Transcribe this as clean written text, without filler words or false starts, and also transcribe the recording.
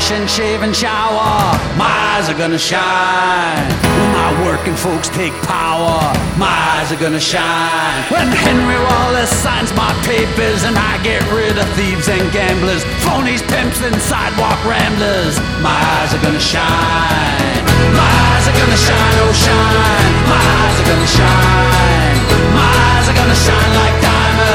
wash and shave and shower, my eyes are gonna shine. When my working folks take power, my eyes are gonna shine. When Henry Wallace signs my papers and I get rid of thieves and gamblers, phonies, pimps and sidewalk ramblers, my eyes are gonna shine. My eyes are gonna shine, oh shine. My eyes are gonna shine. My eyes are gonna shine like